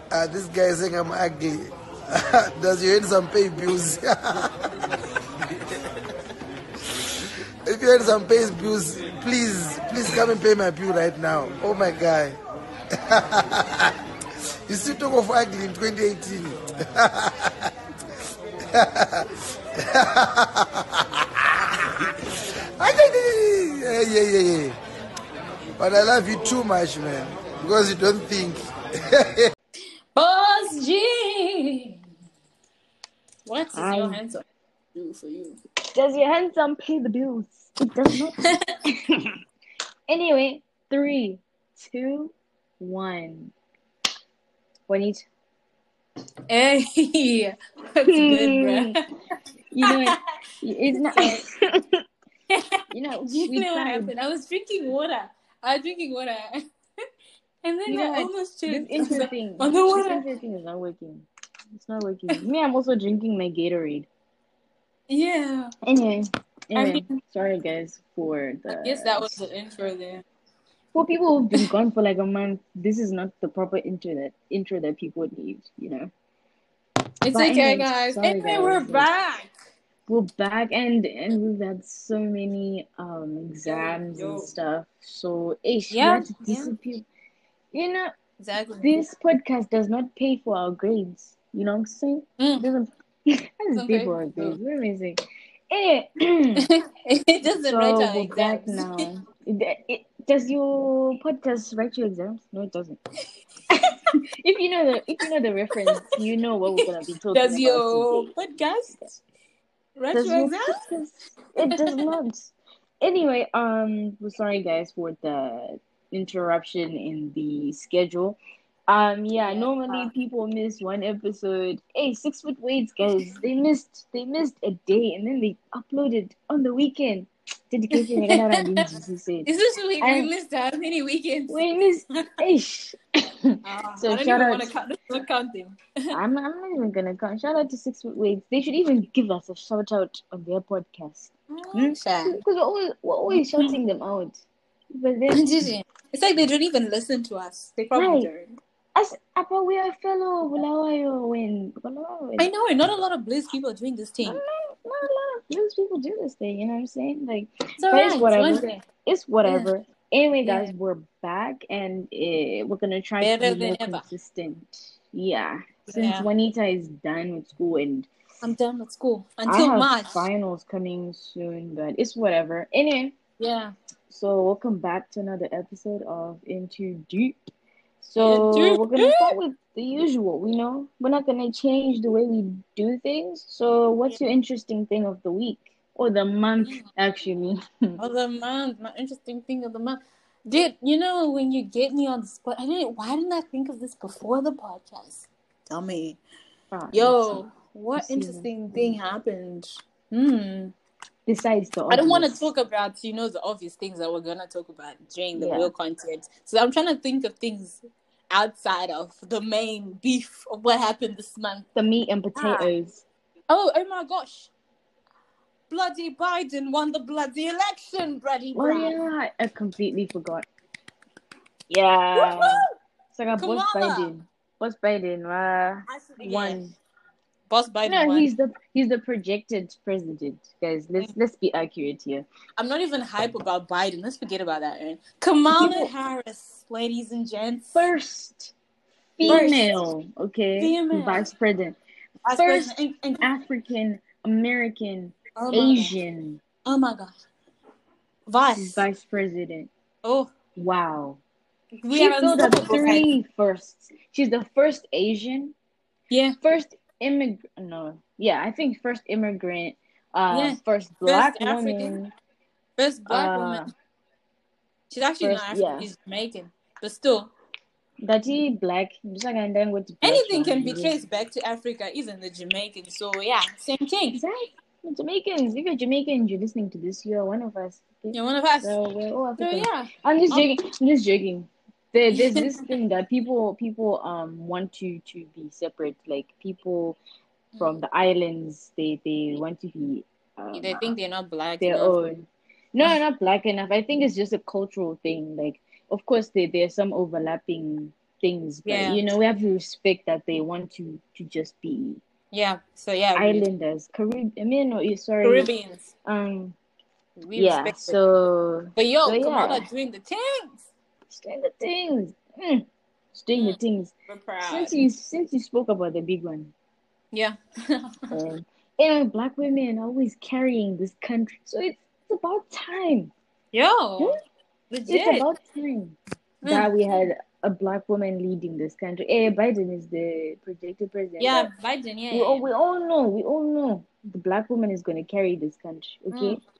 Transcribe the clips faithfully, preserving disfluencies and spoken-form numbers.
Uh, this guy is saying I'm ugly. Does your handsome pay bills? If your handsome pays bills, please, please come and pay my bill right now. Oh my guy. You still talk of ugly in twenty eighteen. Yeah, yeah, yeah, yeah. But I love you too much, man, because you don't think. Boss G, what does Hi. your handsome do for you? Does your handsome pay the bills? It does not. Anyway, three, two, one. Juanita. Hey, that's good, bruh. You know, it's not. You know, You we know what tried. happened? I was drinking water. I was drinking water. And then You know I what? almost This choked intro thing, on the this water. intro thing is not working. It's not working. Me, I'm also drinking my Gatorade. Yeah. Anyway, I anyway, mean, sorry guys for the. I guess that was the intro there. For people who've been gone for like a month, this is not the proper intro that intro that people need. You know. It's But okay, anyways, guys. sorry, Anyway, guys. we're Like, back. We're back, and and we've had so many um exams yo. and stuff. So ish, we Yeah, had to yeah. disappear. You know, Exactly. this podcast does not pay for our grades. You know what I'm saying? Mm. It doesn't. It doesn't pay Okay. for our grades. What am I saying? Anyway, It doesn't write so our we're back exams. now. It, it, does your podcast write your exams? No, it doesn't. If you know the if you know the reference, you know what we're gonna be talking Does about your today. podcast write Does your your exams? podcast? It does not. Anyway, um, we're sorry guys for the interruption in the schedule. Um, yeah, Yeah. normally people miss one episode. Hey, six foot weights, guys. They missed. They missed a day, and then they uploaded on the weekend. Dedication. You're gonna run G C Is this week we And missed how many weekends? we missed. Ish. Ah, So I don't shout even out. want to count. This is not counting. I'm not, I'm not even gonna count. Shout out to Six Foot Weights. They should even give us a shout out on their podcast. Oh, Because we're always, we're always shouting them out. But then, it's like they don't even listen to us. They probably right. don't. As apa we are fellow Bulawayo when Bulawayo. I know, not a lot of Blizz people are doing this thing. Not, not a lot of those people do this thing. You know what I'm saying? Like, It's but alright. it's whatever. One day. It's whatever. Anyway, Yeah. guys, we're back and uh, we're gonna try Better to be than more ever. consistent. Yeah. Since Yeah. Juanita is done with school and I'm done with school I until have March. finals coming soon, but it's whatever. Anyway, Yeah. so welcome back to another episode of Into Deep. So Into we're gonna start with the usual. You know, we're not gonna change the way we do things. So, what's your interesting thing of the week or the month, actually? Of the month, my interesting thing of the month. Dude, you know when you get me on the spot, I didn't. Why didn't I think of this before the podcast? Tell me, Ah, yo, what let's see. interesting thing happened? Hmm. Besides the I don't want to obvious. talk about, you know, the obvious things that we're gonna talk about during the Yeah. real content. So I'm trying to think of things outside of the main beef of what happened this month. the meat and potatoes. Oh, oh my gosh! Bloody Biden won the bloody election, bloody Oh bruh. yeah, I completely forgot. Yeah, it's like a boss Kamala. Biden. Boss Biden, uh, Actually, yeah. won. Boss Biden No, won. he's the he's the projected president, guys. Let's let's be accurate here. I'm not even hype about Biden. Let's forget about that, man. Kamala People- Harris, ladies and gents. First female, okay, Female. vice president. Vice First President and- and- African American Oh my God. Asian Oh my God. Vice. vice president. Oh, Wow. we she are filled up unstoppable, three firsts. She's the first Asian, Yeah. first immigrant. No, yeah, I think first immigrant. Uh, Yeah. first black African. woman. First black Uh, woman. She's actually first- not African. yeah. She's Jamaican. But still, That he black. Just like and then with the black anything can be one. traced back to Africa, even the Jamaican. So yeah, same thing. Exactly. The Jamaicans. If you're Jamaican, you're listening to this. You're one of us. Okay? You're one of us. So we're all So African. yeah. I'm just joking. I'm just joking. There, there's this thing that people people um want to to be separate. Like people from the islands, they they want to be. Um, They think they're not black their enough. own. No, not black enough. I think it's just a cultural thing. Like, of course, there there's some overlapping things, but Yeah. you know, we have to respect that they want to to just be Yeah. So yeah, we, islanders, Caribbean, or sorry, Caribbeans, um, we yeah. respect it. So, But yo, so Kamala yeah, doing the things. she's doing the things, mm, she's doing the Mm, things. we're proud. Since you since you spoke about the big one, Yeah. um, you know, black women are always carrying this country, so it's, it's about time. Yo, Hmm? It's legit. about time Mm. that we had a black woman leading this country. Eh, Biden is the projected president. Yeah, but Biden. Yeah. we yeah, all yeah. we all know, we all know the black woman is gonna carry this country. Okay, Mm.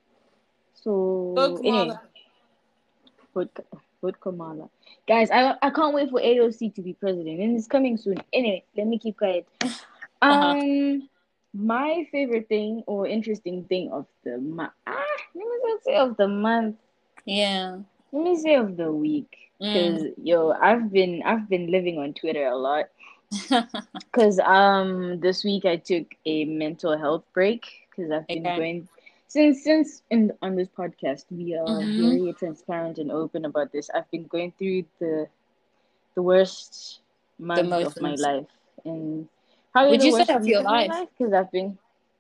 so Go anyway, Kamala. vote, vote Kamala, guys. I I can't wait for A O C to be president, and it's coming soon. Anyway, let me keep quiet. Uh-huh. Um, my favorite thing or interesting thing of the month. Ah, let me not say of the month. Yeah. Let me say of the week, because Mm. yo, I've been I've been living on Twitter a lot. Because um this week I took a mental health break because I've been Okay. going since since in on this podcast we are Mm-hmm. very transparent and open about this. I've been going through the the worst The month of my motions. life and probably Would the you say worst of week your of my life? life because I've been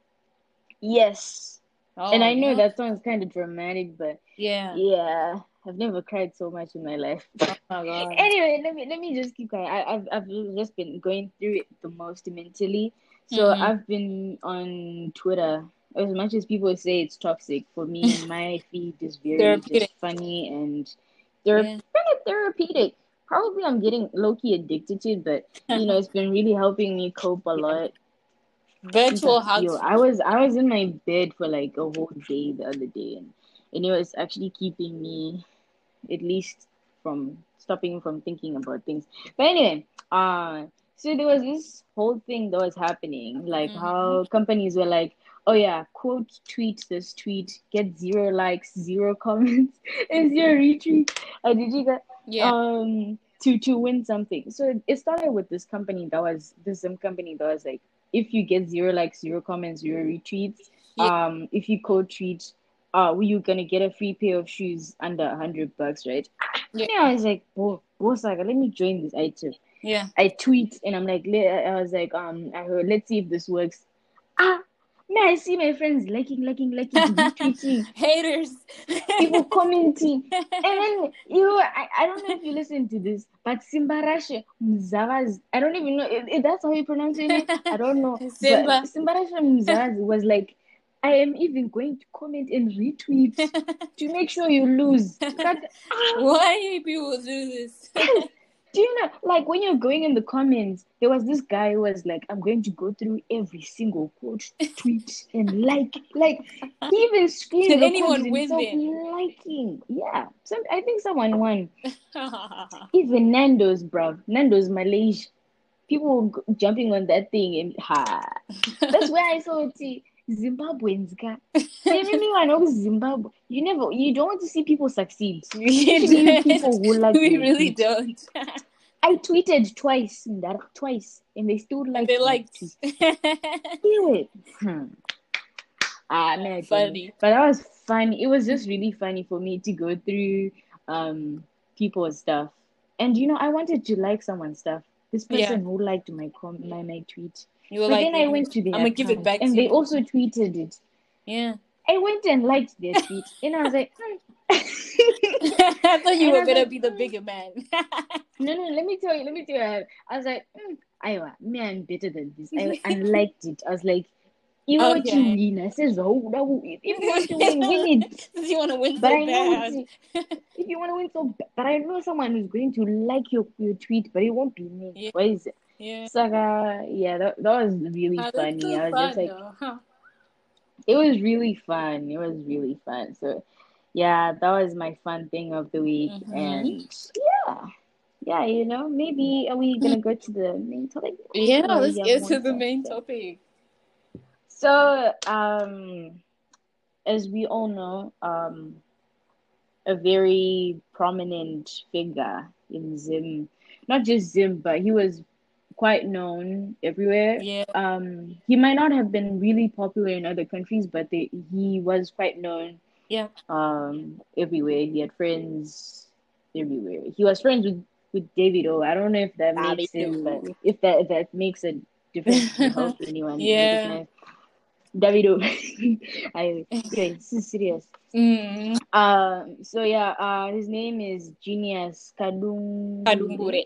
yes. And Oh I know no. that sounds kind of dramatic, but Yeah. yeah, I've never cried so much in my life. Oh my god. Anyway, let me let me just keep going. I, I've I've just been going through it the most mentally. So Mm-hmm. I've been on Twitter. As much as people say it's toxic, for me, my feed is very Therapeutic. just funny and they're Yeah. kind of therapeutic. Probably I'm getting low key addicted to it, but you know, it's been really helping me cope a Yeah. lot. Virtual Yo, hugs. I was I was in my bed for like a whole day the other day, and and it was actually keeping me at least from stopping from thinking about things. But anyway, uh, so there was this whole thing that was happening, like Mm-hmm. how companies were like, oh yeah, quote tweet this tweet, get zero likes, zero comments, and zero retweets. Uh, did you get Yeah. um to to win something? So it started with this company that was this some company that was like, if you get zero likes, zero comments, zero retweets, Yeah. um, if you code tweet uh, were you gonna get a free pair of shoes under a hundred bucks, right? Yeah. Yeah, I was like, oh, boss, like, let me join this item. Yeah. I tweet and I'm like, I was like, um, I heard, let's see if this works. Ah, man, I see my friends liking, liking, liking, retweeting, Haters. people commenting, and then you, I, I don't know if you listen to this, but Simbarashe Mzavaz, I don't even know if, if that's how you pronounce your name. I don't know, but Simba. Simbarashe Mzavaz was like, I am even going to comment and retweet to make sure you lose. But, ah, Why people do this? do you know, like when you're going in the comments, there was this guy who was like, I'm going to go through every single quote, tweet, and like, like he even screen Did records anyone win himself then? liking. Yeah, some I think someone won. Even Nando's, bro, Nando's Malaysia. People were g- jumping on that thing and ha. That's where I saw it. Zimbabweans, guy. Anyone knows Zimbabwe? You never, you don't want to see people succeed, especially you people who like We your really tweet. don't. I tweeted twice, that twice, and they still And liked they my liked. tweet. Anyway, hmm. Ah, man, I don't know. Funny. But that was fun. It was just really funny for me to go through um people's stuff. And you know, I wanted to like someone's stuff. This Yeah. person who liked my com my, my tweet. You were But like, then I went to I'm their gonna give it account back and to they you. also tweeted it. Yeah. I went and liked their tweet and I was like, hmm. I thought you And I were was gonna like, be the hmm. bigger man. No, no, let me tell you, let me tell you. I, I was like, mm, Iowa, me, I'm better than this. I, I liked it. I was like, you want to Okay. win. I says, oh, no, if you want to win, win it. You want to win But so I know bad. it's, if you want to win so bad, but I know someone who's going to like your, your tweet, but it won't be me. Yeah. What is it? Yeah. So, uh, yeah, that, that was really Ah, that's funny. so I was just fun like, though. Huh? it was really fun. It was really fun. So, yeah, that was my fun thing of the week. Mm-hmm. And yeah. Yeah, you know, maybe are we gonna go to the main topic? Yeah, Or let's you have get more to the stuff main to say? topic. So, um, as we all know, um, a very prominent figure in Zim, not just Zim, but he was quite known everywhere. Yeah. Um, he might not have been really popular in other countries, but they, he was quite known Yeah. um everywhere. He had friends everywhere. He was friends with with Davido. I don't know if that makes sense, but Davido. if that if that makes a difference to help anyone Yeah. understand. Davido. I yeah, this is serious. Mm. Um. So yeah. Uh. His name is Genius Kadungure. Kadungure.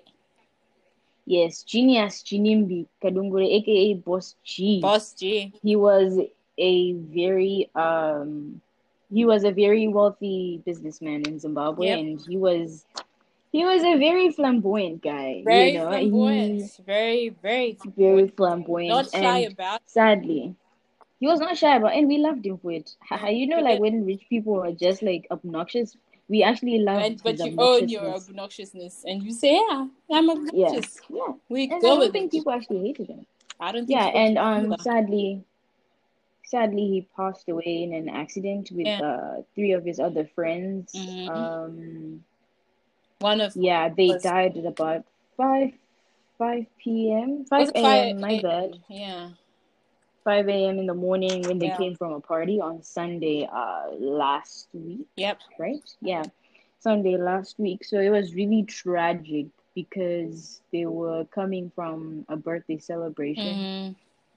Yes, Genius Chinimbi Kadungure, aka Boss G. Boss G. He was a very um. He was a very wealthy businessman in Zimbabwe, Yep. and he was he was a very flamboyant guy. Very you know, flamboyant. he Very, very very flamboyant. flamboyant, Not shy and about. sadly, he was not shy about, and we loved him for it. Yeah, You know, we like did. when rich people are just like obnoxious, we actually loved And, but his you own your obnoxiousness. obnoxiousnous, and you say, "Yeah, I'm Yeah, obnoxious." yeah. We And go I don't with think it. people actually hated him. I don't think Yeah, so and um, either. sadly, sadly, he passed away in an accident with Yeah. uh three of his other friends. Mhm. Um, One of yeah, they was died at about five five p.m. was five it five a.m. My a.m.? bad. Yeah. five a.m. in the morning when they Yeah. came from a party on Sunday uh last week. Yep. Right? Yeah. Sunday last week. So it was really tragic because they were coming from a birthday celebration Mm.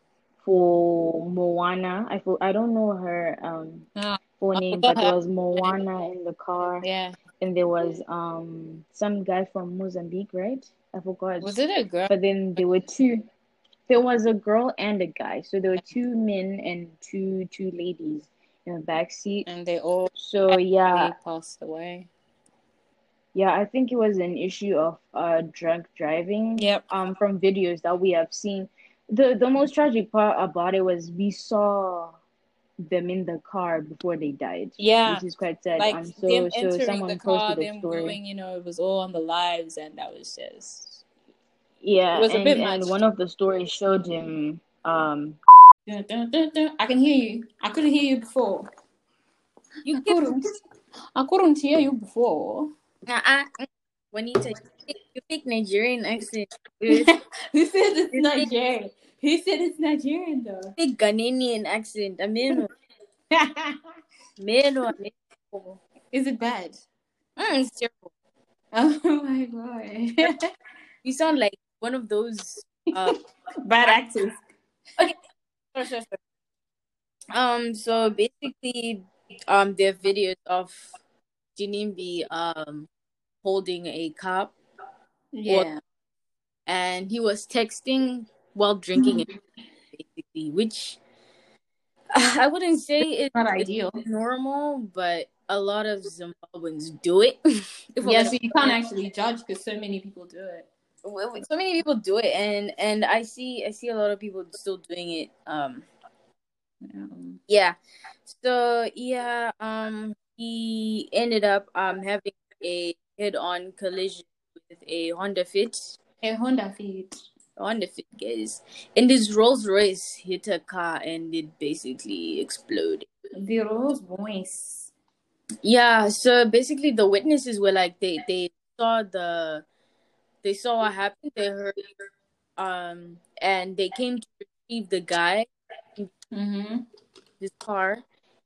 for Moana. I fo- I don't know her um Ah, full I name, forgot but there her was name. Moana in the car, Yeah. and there was um some guy from Mozambique, right? I forgot. Was it a girl? But then there were two. There was a girl and a guy, so there were two men and two two ladies in the back seat. And they all So yeah, actually passed away. yeah, I think it was an issue of uh drunk driving. Yep. Um, from videos that we have seen, the the most tragic part about it was we saw them in the car before they died, Yeah. which is quite sad. Like Um, them so so entering the someone car, posted a them story. going, you know, it was all on the lives, and that was just Yeah, it was a and bit much. and one of the stories showed him um. Dun, dun, dun, dun. I can hear you. I couldn't hear you before. You I couldn't. I couldn't hear you before. uh, Juanita, you fake Nigerian accent. Who said it's You think- Nigerian? Who said it's Nigerian though? Fake Ghanaian accent. I mean, man, Is it bad? mm, it's terrible. Oh my god. You sound like one of those uh Bad actors. okay. Sure, sure, sure. Um, so basically, um, there are videos of Jinimbi um holding a cup, Yeah. and he was texting while drinking it, basically, which I wouldn't say it's Not it's ideal. normal, but a lot of Zimbabweans do it. If we're Yeah, gonna- so you can't actually judge because so many people do it. so many people do it, and and I see I see a lot of people still doing it. Um, Um, yeah. So yeah, um, he ended up um having a head-on collision with a Honda Fit. a Honda Fit. Honda Fit, guys, and his Rolls Royce hit a car and it basically exploded. The Rolls Royce. Yeah. So basically, the witnesses were like they they saw the they saw what happened. They heard um and they came to retrieve the guy in Mm-hmm. his car,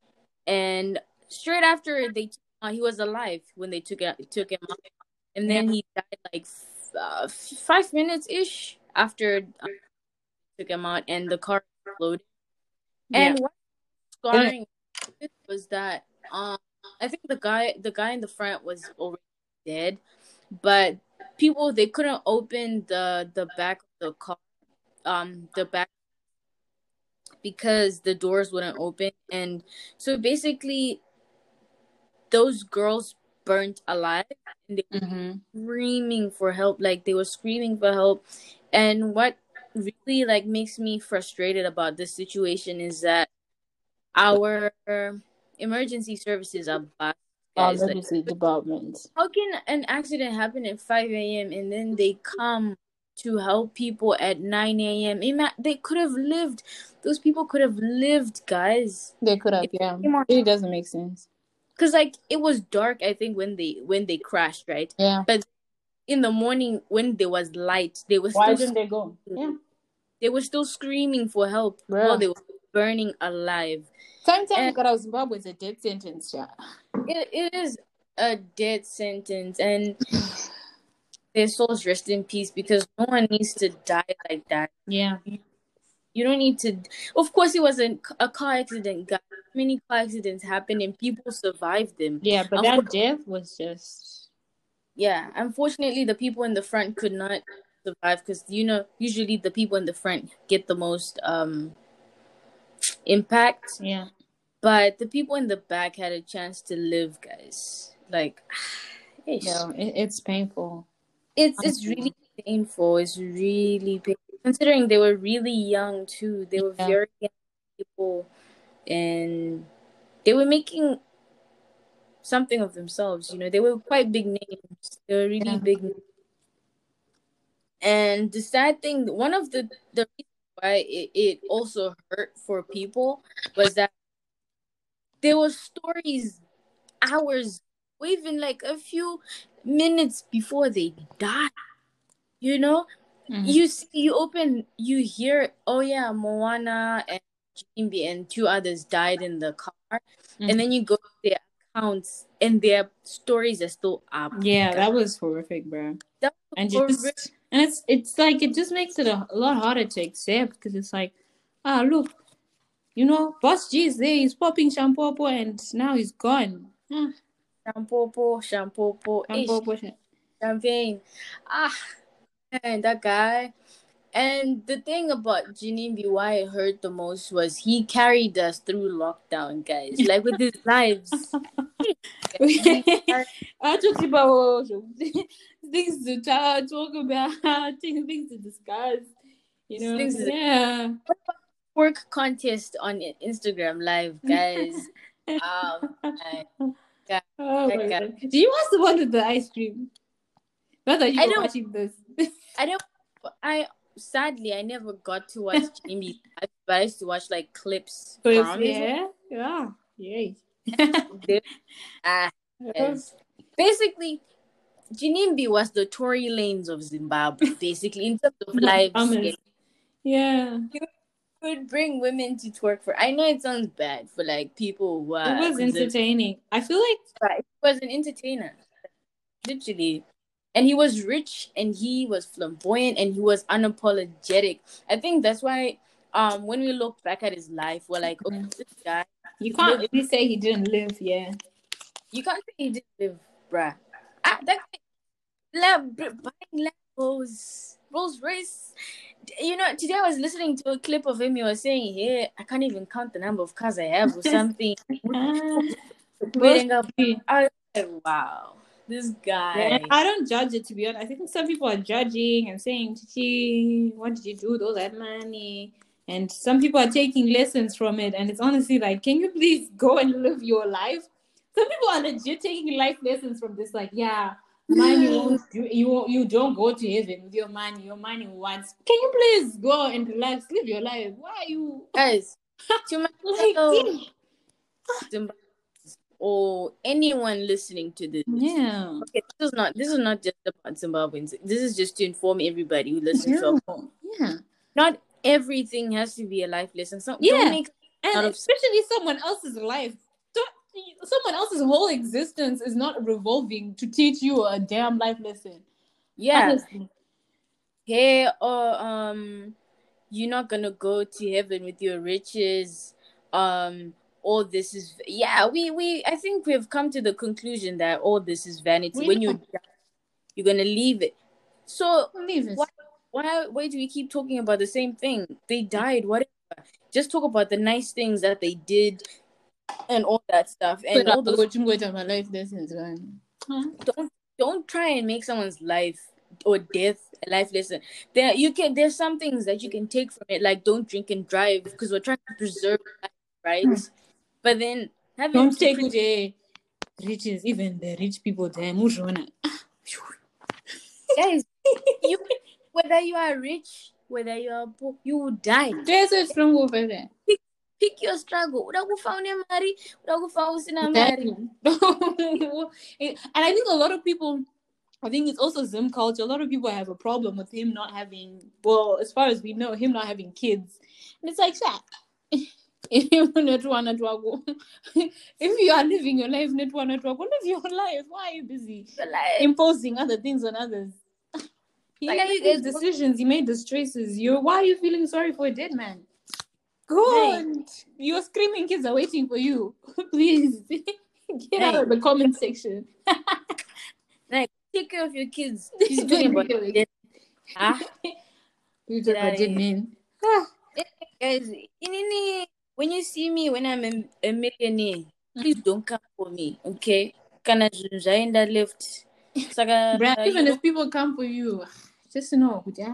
and straight after they uh, he was alive when they took it took him out, and then he died like f- uh, five minutes ish after uh, took him out, and the car exploded. And what scarring was that um I think the guy the guy in the front was already dead, but people they couldn't open the the back of the car um the back because the doors wouldn't open, and so basically those girls burnt alive, and they were Mm-hmm. screaming for help, like they were screaming for help. And what really like makes me frustrated about this situation is that our emergency services are bad, guys. Like, Emergency department. how can an accident happen at five a.m. and then they come to help people at nine a.m.? Ima- they could have lived. Those people could have lived, guys. They could have, It yeah. came on- It doesn't make sense. Cause like it was dark, I think, when they when they crashed, right? Yeah. But in the morning when there was light, they were Why still didn't they go? Yeah. they were still screaming for help Bruh. while they were burning alive. Sometimes And- because Zimbabwe is a death sentence, yeah. It it is a death sentence, and their souls rest in peace, because no one needs to die like that. Yeah. You, you don't need to. Of course, it was a, a car accident, guys. Many car accidents happen and people survived them. Yeah, but that death was just. Yeah, unfortunately, the people in the front could not survive because, you know, usually the people in the front get the most um impact. Yeah. But the people in the back had a chance to live, guys. Like, ish. No, it, it's painful. It's it's really painful. It's really painful. Considering they were really young too. They were yeah. very young people, and they were making something of themselves. You know, they were quite big names. They were really yeah. big names. And the sad thing, one of the the reasons why it, it also hurt for people was that there were stories hours or even like a few minutes before they died. You know, mm-hmm. you see, you open, you hear, oh yeah, Moana and Jimmy and two others died in the car, mm-hmm. and then you go to their accounts and their stories are still up. Yeah, that was horrific, bro. That was and horrific. Just, and it's it's like it just makes it a, a lot harder to accept because it's like, ah, look, you know, Boss G is there, he's popping shampoo and now he's gone. Ah. Shampoo, shampoo, shampoo, champagne. Ah. And that guy, and the thing about Jinimbi, why it hurt the most was he carried us through lockdown, guys. Like with his lives. I talked about things to talk about, things to discuss. You know, things yeah. Work contest on Instagram Live, guys. um, I, God, oh my God. God. Do you watch the one with the ice cream? Not that you I were watching this. I don't. I sadly I never got to watch Jimmy, but I used to watch like clips. Clips from yeah, yeah, yay. ah, yes. Basically, Jinimbi was the Tory Lanez of Zimbabwe. Basically, in terms of life, yeah, you would bring women to twerk for. I know it sounds bad for like people who are. It was entertaining. I feel like it was an entertainer, literally. And he was rich, and he was flamboyant, and he was unapologetic. I think that's why, um, when we look back at his life, we're like, "Oh, this guy." You can't really say he didn't live, yeah. You can't say he didn't live, bruh. Ah, that guy, lab, buying Lambos, Rolls Royce. You know, today I was listening to a clip of him. He was saying, "Hey, I can't even count the number of cars I have, or something." Waiting up, I was like, wow. This guy. Yeah, I don't judge it, to be honest. I think some people are judging and saying, Chichi, what did you do with all that money? And some people are taking lessons from it. And it's honestly like, can you please go and live your life? Some people are legit taking life lessons from this. Like, yeah, money won't, you, you, you don't go to heaven with your money. Your money wants. Can you please go and relax, live your life? Why are you? Guys, to my like, or anyone listening to this. Yeah. Okay, this is not this is not just about Zimbabweans. This is just to inform everybody who listens yeah. to Yeah. Not everything has to be a life lesson. So yeah. Don't make and especially of... someone else's life. Don't, someone else's whole existence is not revolving to teach you a damn life lesson. Yeah. Honestly. Hey, or um you're not gonna go to heaven with your riches. Um all this is yeah we we I think we've come to the conclusion that all this is vanity. We when you you're gonna leave it, so leave it. Why, why why do we keep talking about the same thing? They died, whatever. Just talk about the nice things that they did and all that stuff. And but all those my life lessons, man. Huh? don't don't try and make someone's life or death a life lesson. There you can there's some things that you can take from it, like don't drink and drive, because we're trying to preserve life, right? Hmm. But then having don't take pre- the riches, even the rich people there. Guys, you, whether you are rich, whether you are poor, you will die. There's a strong over there. Pick, pick your struggle. And I think a lot of people, I think it's also Zim culture. A lot of people have a problem with him not having, well, as far as we know, him not having kids. And it's like, shut. If you are living your life, live your life. Why are you busy imposing other things on others? He Like, made his decisions. He made those choices. You, why are you feeling sorry for a dead man? Go Hey. on. Your screaming kids are waiting for you. Please get out Hey. of the comment section. Like, take care of your kids. She's talking about dead. Ah, You Get talk outta about dead here. men. Ah. guys, in any, when you see me when I'm a, a millionaire, please don't come for me, okay? Kana Jainda left. Saka, Bruh, uh, even you if people come for you, just know, yeah.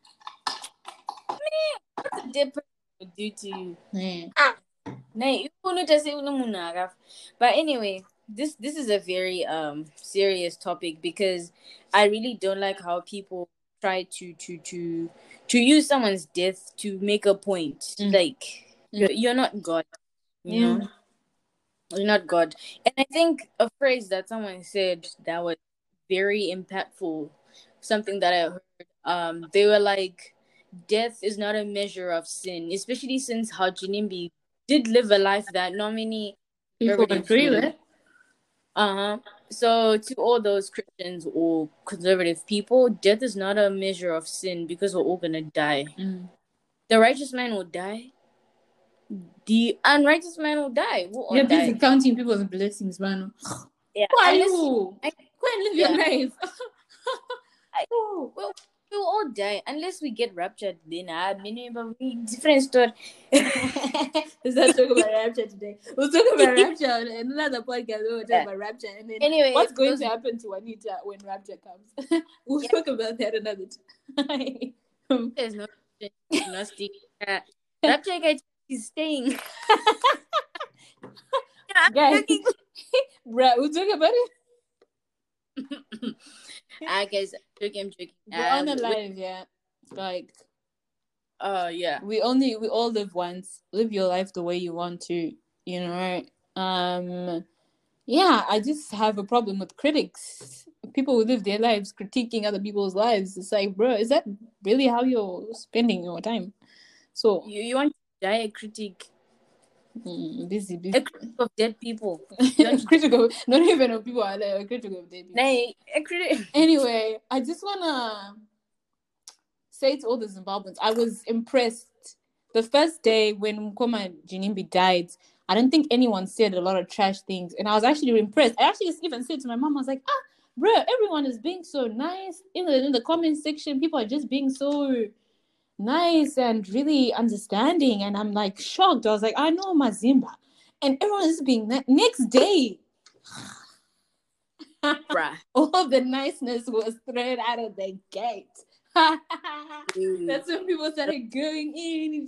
what a dead person would do to you. Yeah. Nah, you wouldn't just say no munagaf. But anyway, this this is a very um serious topic because I really don't like how people try to to to to use someone's death to make a point. Mm. Like you're, you're not God, you Yeah. know. You're not God. And I think a phrase that someone said that was very impactful, something that I heard, um, they were like, death is not a measure of sin, especially since how Jinimbi did live a life that not many People conservatives agree would. with. Uh-huh. So to all those Christians or conservative people, death is not a measure of sin because we're all gonna die. Mm. The righteous man will die. The unrighteous man will die. We'll all You're die. busy counting people's blessings, man. Yeah. Who are unless- you? I- Go and live Yeah. your life. I- Oh. Well, we'll all die unless we get raptured. Then I mean, but we different story. Let's not talk about rapture today. We'll talk about rapture in another podcast. We'll talk Yeah. about rapture and then Anyway, what's going those- to happen to Anita when rapture comes. We'll Yeah. talk about that another time. There's no agnostic. Uh, rapture guy is staying. Yeah, I'm Guys, joking. bruh, we'll talk about it. Ah, guys, I'm joking. I'm joking. We're on Um, a live, yeah. Like Oh yeah. we only we all live once. Live your life the way you want to, you know, right? Um yeah, I just have a problem with critics. People who live their lives critiquing other people's lives. It's like, bro, is that really how you're spending your time? So You you want to die a critic, mm, busy, busy. a critic of dead people. You want to critical, not even of people are like critical of their people. Nay, a critic. Anyway, I just wanna say to all the Zimbabweans, I was impressed. The first day when Mkoma Jinimbi died, I don't think anyone said a lot of trash things, and I was actually impressed. I actually even said to my mom, I was like, ah, bro, everyone is being so nice. In the, in the comment section, people are just being so nice and really understanding, and I'm like shocked. I was like, I know Mazimba, and everyone is being ni- next day. Bruh. All the niceness was thrown out of the gate. That's when people started going in.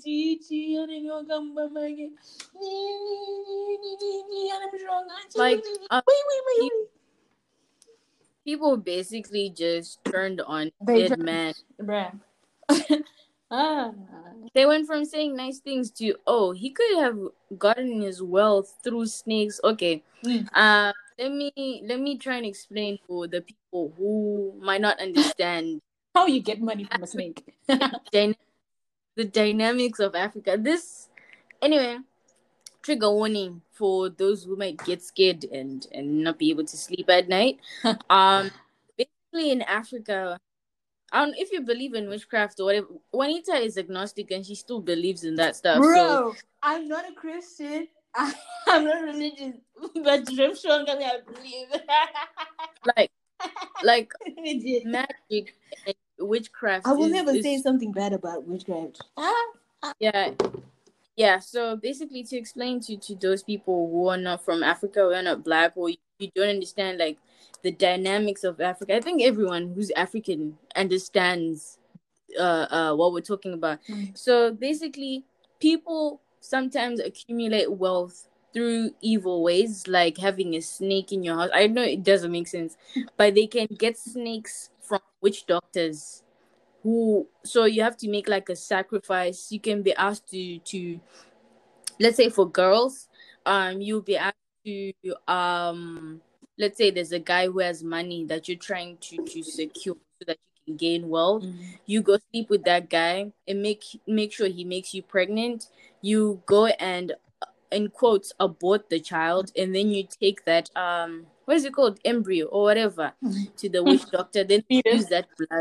Like, uh, wait, wait, wait, wait. people basically just turned on They dead turned- man. Bruh. ah. They went from saying nice things to, oh, he could have gotten his wealth through snakes. Okay. Mm. Uh, let me let me try and explain for the people who might not understand How you get money from a snake? dyna- the dynamics of Africa. This, anyway, trigger warning for those who might get scared and and not be able to sleep at night. um, basically in Africa, I don't if you believe in witchcraft or whatever. Juanita is agnostic and she still believes in that stuff. So Bro, I'm not a Christian. I, I'm not religious, but I'm sure I believe. like like Legit. magic and witchcraft. I will is- never is- say something bad about witchcraft. Ah, Yeah. Yeah, so basically to explain to, to those people who are not from Africa, who are not black, or you, you don't understand like the dynamics of Africa. I think everyone who's African understands uh, uh what we're talking about. Mm. So basically people sometimes accumulate wealth through evil ways, like having a snake in your house. I know it doesn't make sense, but they can get snakes from witch doctors who, so you have to make like a sacrifice. You can be asked to to let's say for girls, um you'll be asked to um let's say there's a guy who has money that you're trying to to secure so that you can gain wealth. You go sleep with that guy and make make sure he makes you pregnant. You go and uh, in quotes abort the child, and then you take that um what is it called, embryo or whatever, to the witch doctor. Then they Fetus. use that blood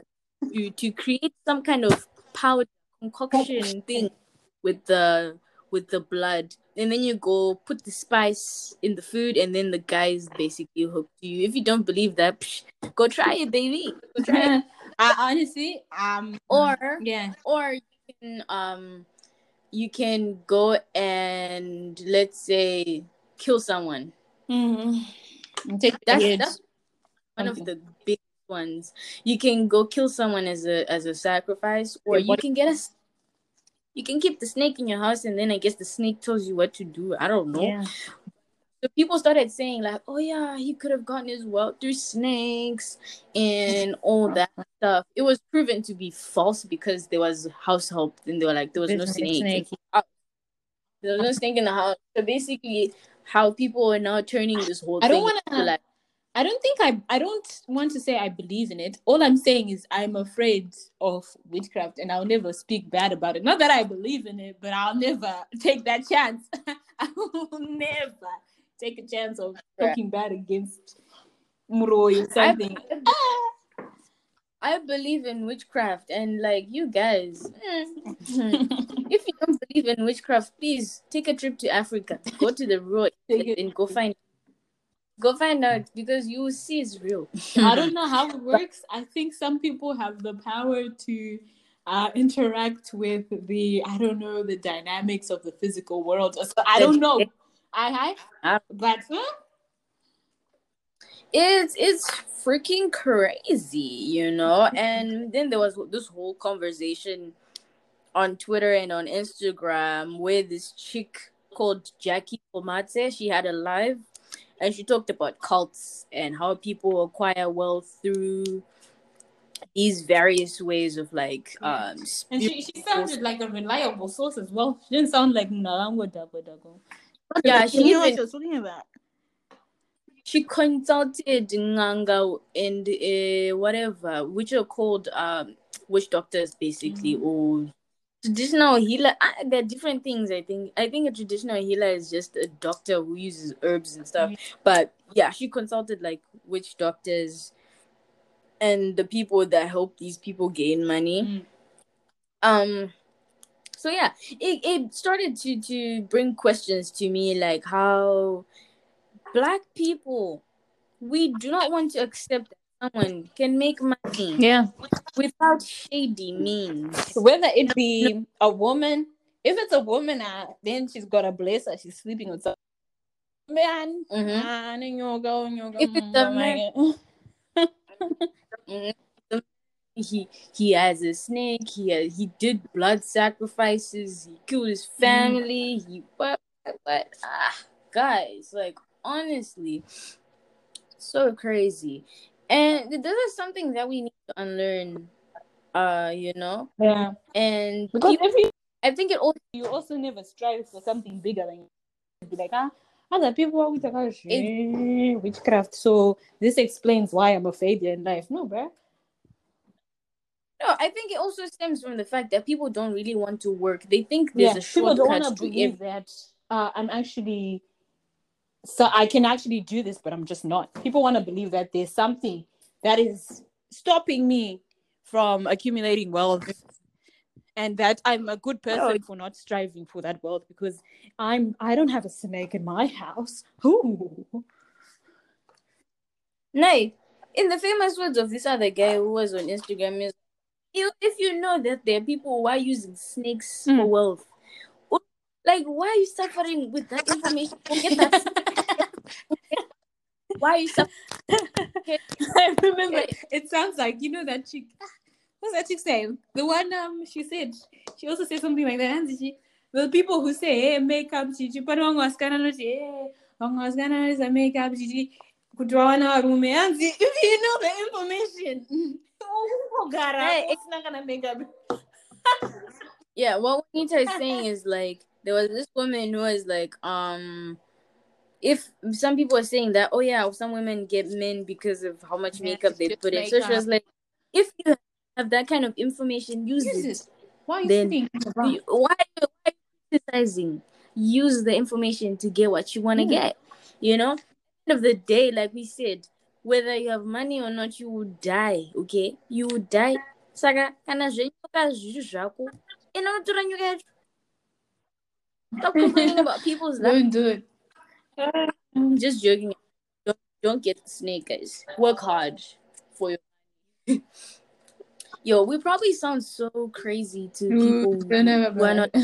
to, to create some kind of powder concoction thing with the with the blood, and then you go put the spice in the food, and then the guys basically hook to you. If you don't believe that, psh, go try it, baby. Go try it. I honestly, um, Or yeah, or you can um you can go and, let's say, kill someone. mm-hmm. Take the That's head. that's one Okay. of the big ones. You can go kill someone as a as a sacrifice, or Yeah, you what- can get a you can keep the snake in your house, and then I guess the snake tells you what to do. I don't know. Yeah. So people started saying like, oh yeah, he could have gotten his wealth through snakes and all that stuff. It was proven to be false because there was house help, and they were like, there was no There's no snake. snake. There was no snake in the house. So basically, how people are now turning this whole I don't thing want into to. like, I don't think I. I don't want to say I believe in it. All I'm saying is I'm afraid of witchcraft, and I'll never speak bad about it. Not that I believe in it, but I'll never take that chance. I will never take a chance of talking bad against Muroi or I, something. I, I believe in witchcraft, and like you guys, mm, if you don't believe in witchcraft, please take a trip to Africa. Go to the road and go find go find out, because you will see it's real. I don't know how it works. I think some people have the power to uh, interact with the, I don't know, the dynamics of the physical world. So I don't know. I, I but huh? It's it's freaking crazy, you know. And then there was this whole conversation on Twitter and on Instagram where this chick called Jackie Pomate, she had a live, and she talked about cults and how people acquire wealth through these various ways of like um and she, she sounded like a reliable source as well. She didn't sound like Narango Dago Dago. Yeah, she You know what even she was talking about. she consulted Nganga and uh, whatever, which are called um witch doctors basically, mm-hmm. or traditional healer. Uh, there are different things. I think I think a traditional healer is just a doctor who uses herbs and stuff. Mm-hmm. But yeah, she consulted like witch doctors and the people that help these people gain money. Mm. Um. So yeah, it, it started to to bring questions to me, like how Black people, we do not want to accept that someone can make money, yeah, without shady means. Whether it be a woman, if it's a woman, uh, then she's got a blazer, she's sleeping with some man. Mm-hmm. If it's a man, he he has a snake. He has, he did blood sacrifices. He killed his family. Mm. He what what ah guys, like honestly, so crazy. And this is something that we need to unlearn, uh you know. Yeah. And because people, if you, I think it also, you also never strive for something bigger than you. Be like, ah, other people are with a witchcraft, so this explains why I'm a failure in life. No, bro. No, I think it also stems from the fact that people don't really want to work. They think there's yeah, a shortcut. People don't want to believe every- that uh, I'm actually, so I can actually do this, but I'm just not. People want to believe that there's something that is stopping me from accumulating wealth, and that I'm a good person oh. for not striving for that wealth because I'm I don't have a snake in my house. Ooh. Nay, in the famous words of this other guy who was on Instagram, is if you know that there are people who are using snakes mm. for wealth, like, why are you suffering with that information? Get that. Why are you suffering? I remember. It sounds like, you know, that chick. What's that chick saying? The one um she said. She also said something like that. And she, the people who say, hey, makeup, chichi, but one was gonna know, hey, one was gonna is a makeup, chichi, could draw on our room. And if you know the information, oh, God, it's not gonna make up. Yeah, what Juanita is saying is like, there was this woman who was like, um, if some people are saying that, oh yeah, some women get men because of how much yeah, makeup they put in. So she was like, if you have that kind of information, use, use it. it. Why are you then you, why, why are you criticizing? Use the information to get what you want to yeah. get. You know, at the end of the day, like we said, whether you have money or not, you will die. Okay, you will die Saka kana zvenyu kazvizvi zvako inotora nyika yacho. Stop complaining about people's lives. Don't do it. Just joking. Don't, don't get the snake, guys. Work hard for your Yo, we probably sound so crazy to people who are not.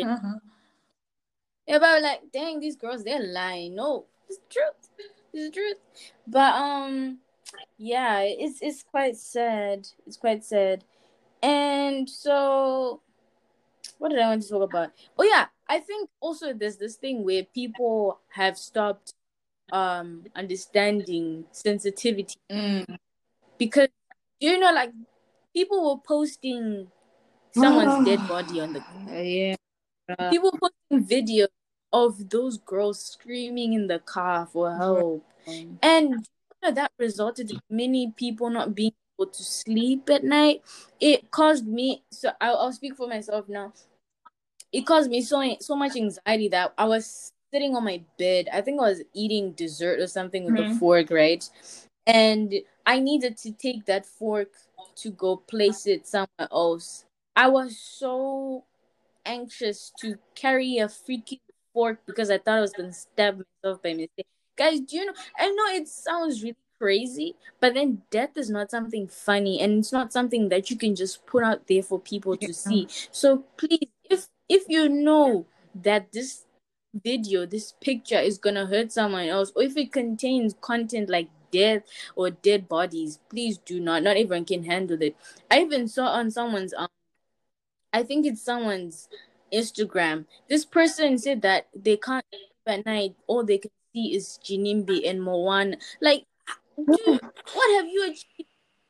Yeah, but like, dang, these girls, they're lying. No, it's the truth. It's the truth. But um, yeah, it's it's quite sad. It's quite sad. And so, what did I want to talk about? Oh yeah, I think also there's this thing where people have stopped um understanding sensitivity Mm. because you know, like people were posting someone's dead body on the yeah. people were posting videos of those girls screaming in the car for help, Mm. and you know, that resulted in many people not being able to sleep at night. It caused me, so I'll, I'll speak for myself now. It caused me so so much anxiety that I was sitting on my bed. I think I was eating dessert or something with Mm. a fork, right? And I needed to take that fork to go place it somewhere else. I was so anxious to carry a freaking fork because I thought I was gonna stab myself by mistake. Guys, do you know? I know it sounds really crazy, but then death is not something funny, and it's not something that you can just put out there for people to see. So please, if if you know that this video, this picture is gonna hurt someone else, or if it contains content like death or dead bodies, please do not. Not everyone can handle it. I even saw on someone's um I think it's someone's Instagram. This person said that they can't sleep at night. All they can see is Jinimbi and Moana. Like, dude, what have you achieved?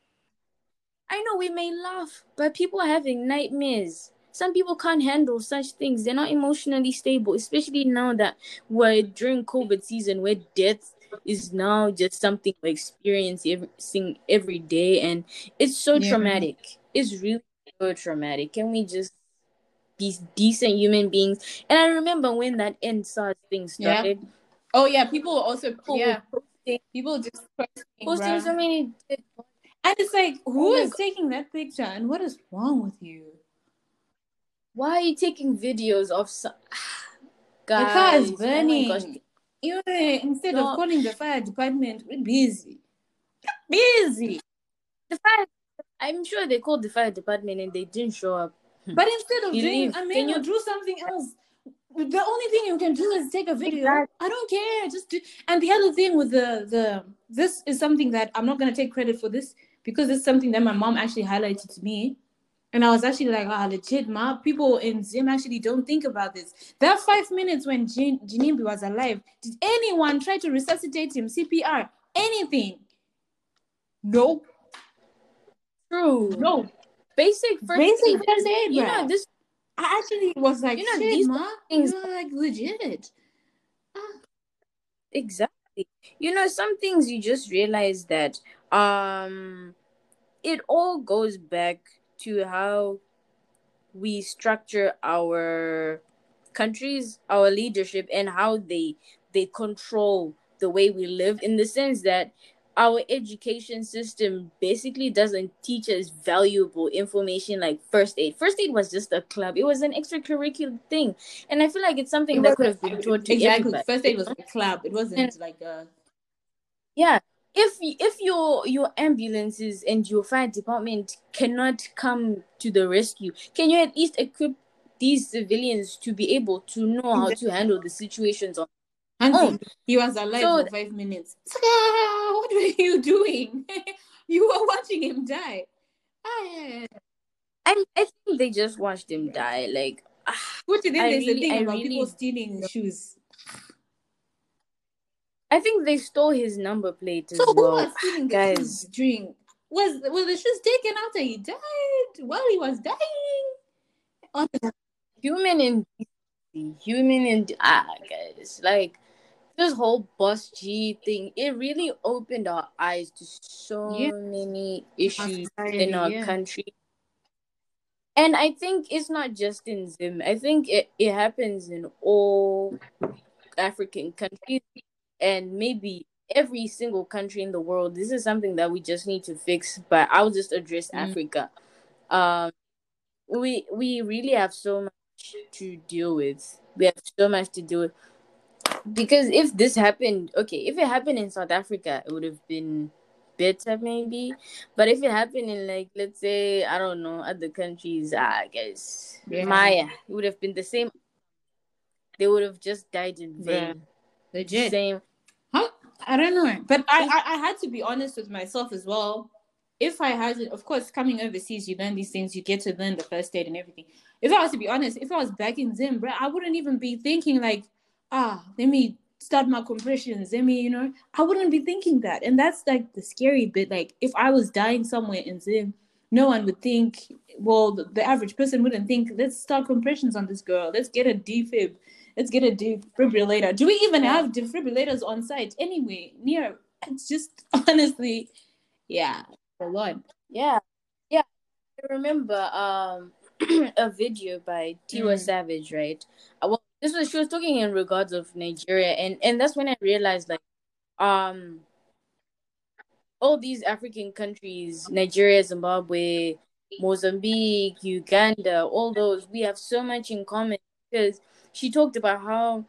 I know we may laugh, but people are having nightmares. Some people can't handle such things. They're not emotionally stable, especially now that we're during COVID season where death is now just something we're experiencing every day. And it's so Yeah. traumatic. It's really so traumatic. Can we just be decent human beings? And I remember when that N SARS thing started. Yeah. Oh yeah, people also People yeah. were posting, People just posting, posting so bruh. many dead bodies. And it's like, who Oh my is God. taking that picture and what is wrong with you? Why are you taking videos of some The car guys? is Oh my gosh. burning. You know, instead No. of calling the fire department, we're busy. Busy. The fire, I'm sure they called the fire department and they didn't show up. But instead of doing, Believe, I mean, can you you do something else. The only thing you can do is take a video. Exactly. I don't care. Just do. And the other thing with the the this is something that I'm not gonna take credit for this because it's something that my mom actually highlighted to me. And I was actually like, ah, legit, ma. People in Zim actually don't think about this. That five minutes when Jin, Jinimbi was alive, did anyone try to resuscitate him? C P R? Anything? No. True. No. Basic first Basic aid. first aid, You bruh. know, this I actually was like, You know, shit, these ma. things- You're like legit. exactly. You know, some things you just realize that um it all goes back to how we structure our countries, our leadership, and how they they control the way we live, in the sense that our education system basically doesn't teach us valuable information like first aid. First aid was just a club. It was an extracurricular thing. And I feel like it's something that could have been taught to Exactly. everybody. First aid was a club. It wasn't And- like a Yeah. If if your your ambulances and your fire department cannot come to the rescue, can you at least equip these civilians to be able to know how to handle the situations on Auntie, Oh. he was alive So- for five minutes. Ah, what were you doing? You were watching him die. Ah, yeah, yeah. I I think they just watched him die. Like What do you think I there's really- a thing I about really people stealing shoes? I think they stole his number plate as So who well. was stealing the Guys. shoes during? Was were the shoes taken after he died? While he was dying? Oh, Human and human and ah guys, like this whole Boss G thing, it really opened our eyes to so Yeah. many issues society, in our yeah. country. And I think it's not just in Zim. I think it, it happens in all African countries and maybe every single country in the world. This is something that we just need to fix. But I'll just address Mm. Africa. um we we really have so much to deal with. We have so much to deal with. Because if this happened, okay, if it happened in South Africa, it would have been better maybe. But if it happened in, like, let's say, I don't know, other countries, I guess Yeah. Maya, it would have been the same. They would have just died in Bruh. vain. Legit. Same. Huh? I don't know. But I, I, I had to be honest with myself as well. If I hadn't, of course, coming overseas, you learn these things, you get to learn the first aid and everything. If I was to be honest, if I was back in Zim, bro, I wouldn't even be thinking like, ah, let me start my compressions. Let me, you know, I wouldn't be thinking that. And that's like the scary bit. Like, if I was dying somewhere in Zim, no one would think, well, the, the average person wouldn't think, let's start compressions on this girl. Let's get a defib. Let's get a defibrillator. Do we even have defibrillators on site anyway? Near, it's just honestly, yeah, a lot. Yeah, yeah. I remember um a video by Tiwa Mm. Savage, right? Uh, Well, this was she was talking in regards of Nigeria, and and that's when I realized, like, um all these African countries, Nigeria, Zimbabwe, Mozambique, Uganda, all those, we have so much in common, because she talked about how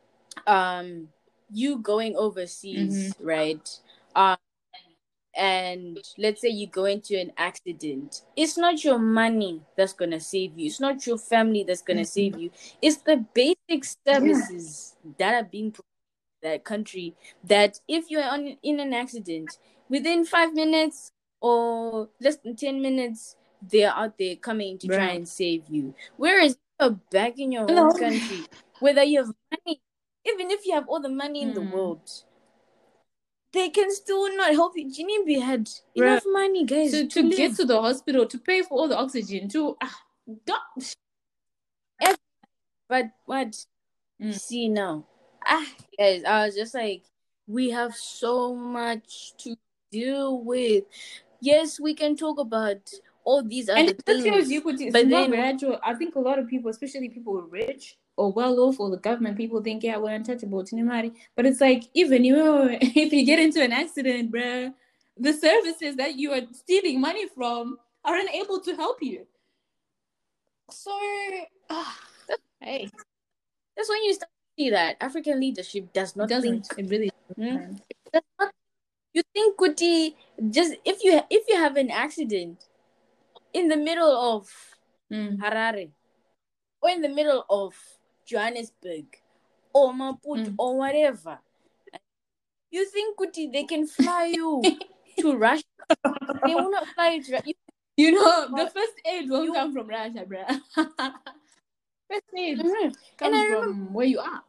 um you going overseas, right? Um and let's say you go into an accident, it's not your money that's gonna save you, it's not your family that's gonna save you, it's the basic services that are being provided in that country, that if you're on in an accident, within five minutes or less than ten minutes, they're out there coming to try Bruh. and save you. Whereas you're back in your Hello. home country, whether you have money, even if you have all the money in the Mm. world, they can still not help you. Jinimbi had Bruh. enough money, guys, To, to, to get live. to the hospital, to pay for all the oxygen, to, ah, don't. But what you Mm. see now, ah, guys, I was just like, we have so much to deal with. Yes, we can talk about all these And other it just shows things, you could but Zimbabwe, then actually, I think a lot of people, especially people who are rich or well off, or the government, people think, yeah, we're untouchable, Tinimari. But it's like, even you know, if you get into an accident, bruh, the services that you are stealing money from are unable to help you. So, ah, hey, that's when you start to see that African leadership does it not think. doesn't. It really Hmm? doesn't. Does not. You think, Kuti, just if you if you have an accident in the middle of Mm. Harare, or in the middle of Johannesburg, or Maputo, Mm. or whatever, you think, Kuti, they can fly you to Russia? They will not fly you to Russia. You, You know, the But first aid won't you- come from Russia, bruh. First aid Mhm. comes And I from remember, where you are.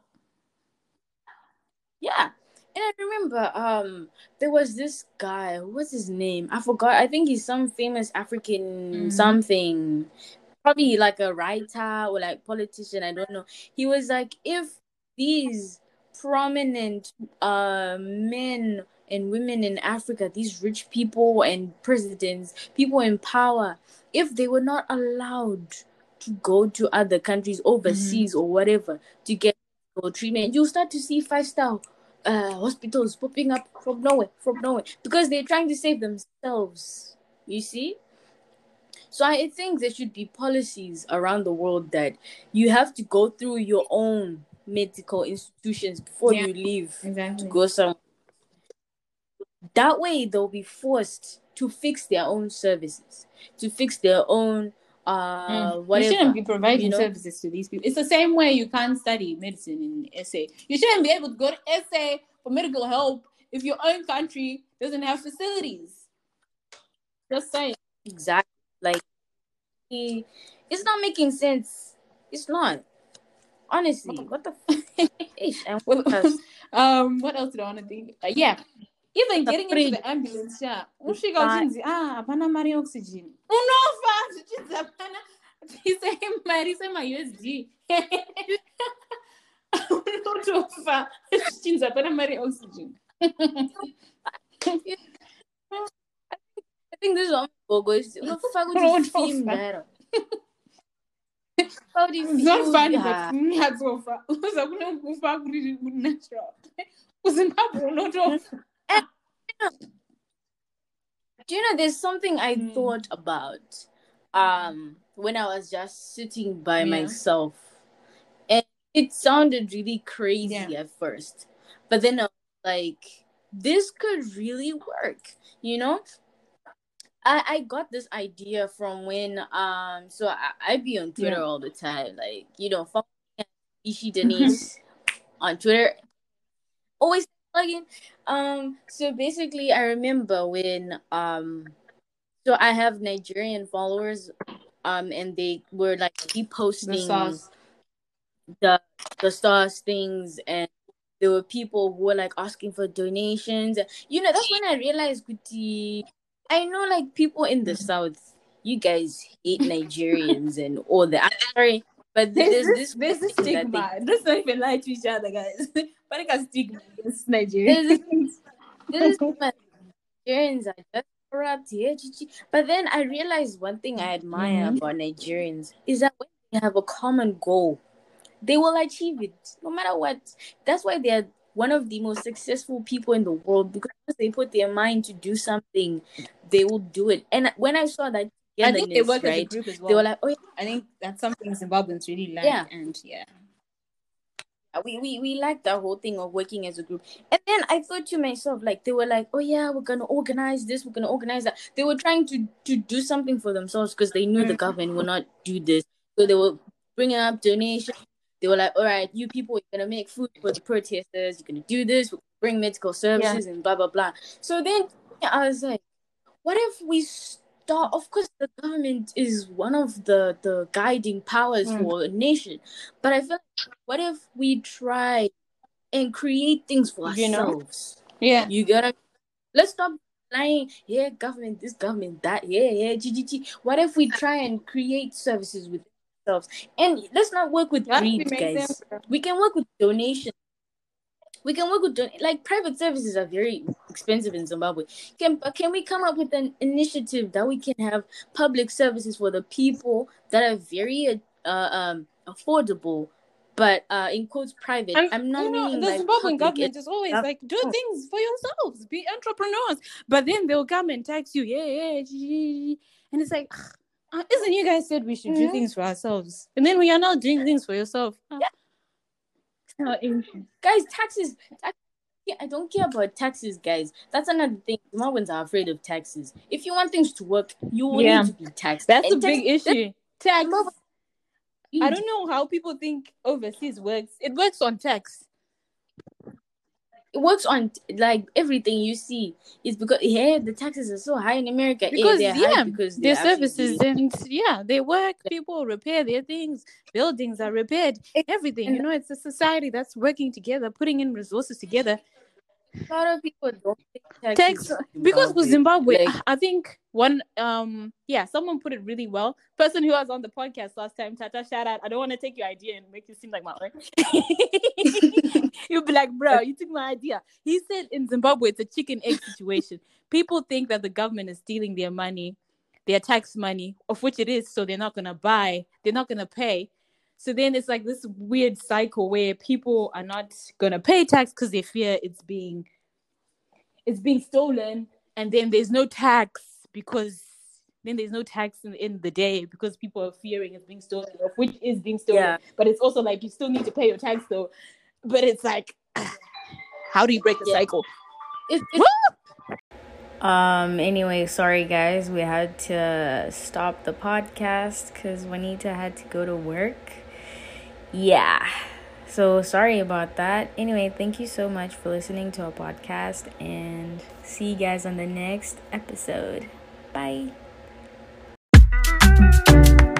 yeah. And I remember, um, there was this guy. What's his name? I forgot. I think he's some famous African Mm. something, probably like a writer or like politician. I don't know. He was like, if these prominent uh men and women in Africa, these rich people and presidents, people in power, if they were not allowed to go to other countries overseas or whatever to get medical treatment, you'll start to see five star uh hospitals popping up from nowhere, from nowhere, because they're trying to save themselves. You see? So I think there should be policies around the world that you have to go through your own medical institutions before Yeah, you leave exactly. to go somewhere. That way they'll be forced to fix their own services, to fix their own uh Mm. You whatever. shouldn't be providing you know? services to these people. It's the same way you can't study medicine in S A. You shouldn't be able to go to S A for medical help if your own country doesn't have facilities. Just saying. Exactly. Like, he- it's not making sense. It's not. Honestly, what the f- Ish, and Well, what else? um, what else do I want to think? Uh, yeah, even The getting into fridge. the ambulance, yeah. It's Ushika not- uchinzi, ah, hapana mari oxygen. Unofa, zvichidzi hapana. Tise mari sema-U S D. Unotofa, zvichidzi hapana mari oxygen. I think this is what I'm going to Unotofa. go. It's not funny, but ngiyatofa. Uza kune kufa kuri natural. Uzimbabwe unotofa. Do you know there's something I Mm. thought about? um when I was just sitting by Yeah. myself, and it sounded really crazy Yeah. at first, but then I was like, this could really work, you know. I, I got this idea from when um so I, I be on Twitter Yeah. all the time, like, you know, follow me at Ishi Denise on Twitter, always plugging. Um so basically I remember when um so I have Nigerian followers, um and they were like The reposting sauce. the the stars things, and there were people who were like asking for donations. You know, that's when I realized, Kuti, I know like people in the south, you guys hate Nigerians and all that. I'm sorry, but th- There's there's this, this there's this thing that they stigma. Let's not even lie to each other, guys. But like a stigma against there's Nigerians. this there's this Nigerians are just corrupt here, chichi. But then I realized one thing I admire Mhm. about Nigerians is that when they have a common goal, they will achieve it no matter what. That's why they're one of the most successful people in the world, because once they put their mind to do something, they will do it. And when I saw that I think they togetherness, work as a right, group as they were well. like, oh I think that's something Zimbabweans really like. yeah, And yeah. yeah, we, we, we like that whole thing of working as a group. And then I thought to myself, like, they were like, oh yeah, we're gonna organize this, we're gonna organize that. They were trying to, to do something for themselves because they knew the government will not do this. So they were bringing up donations. They were like, all right, you people, you're going to make food for the protesters. You're going to do this. We're gonna bring medical services and blah, blah, blah. So then I was like, what if we start? Of course, the government is one of the, the guiding powers Mm. for a nation. But I feel like, what if we try and create things for You know? ourselves? Yeah. You gotta, let's stop lying. Yeah, government, this government, that. Yeah, yeah, G G G. What if we try and create services with ourselves? And let's not work with How do we greed, make guys. them? We can work with donation. We can work with don- like private services are very expensive in Zimbabwe. Can can we come up with an initiative that we can have public services for the people that are very uh, um affordable, but uh in quotes private. And, I'm not you know, meaning the like Zimbabwean public. government It's is always gov- like, do things for yourselves, be entrepreneurs. But then they'll come and tax you, yeah, yeah, gee. And it's like, uh, isn't you guys said we should do Mhm. things for ourselves? And then we are not doing things for yourself. Uh, Yeah. how interesting. Guys, taxes. tax- yeah, I don't care about taxes, guys. That's another thing. Zimbabweans are afraid of taxes. If you want things to work, you will Yeah. need to be taxed. That's a And tax- big issue. Tax. Zimbabwe- I don't know how people think overseas works. It works on tax. It works on like everything you see. It's because yeah, the taxes are so high in America. Because yeah, they're yeah, high because their they're actually services doing- and yeah, they work. People repair their things. Buildings are repaired. Everything. You know, it's a society that's working together, putting in resources together. a lot of people don't pay Tax taxes. because with Zimbabwe, Like, I think one um yeah, someone put it really well. Person who was on the podcast last time, Tata, shout out. I don't want to take your idea and make it seem like my own. You'll be like, bro, you took my idea. He said in Zimbabwe it's a chicken egg situation. People think that the government is stealing their money, their tax money, of which it is, so they're not gonna buy, they're not gonna pay. So then it's like this weird cycle where people are not gonna pay tax because they fear it's being it's being stolen, and then there's no tax because then there's no tax in, in the day because people are fearing it's being stolen, of which is being stolen. Yeah. But it's also like you still need to pay your tax though. But it's like, how do you break the Yeah. cycle? It, it, um. Anyway, sorry guys, we had to stop the podcast because Juanita had to go to work. Yeah. So sorry about that. Anyway, thank you so much for listening to our podcast, and see you guys on the next episode. Bye.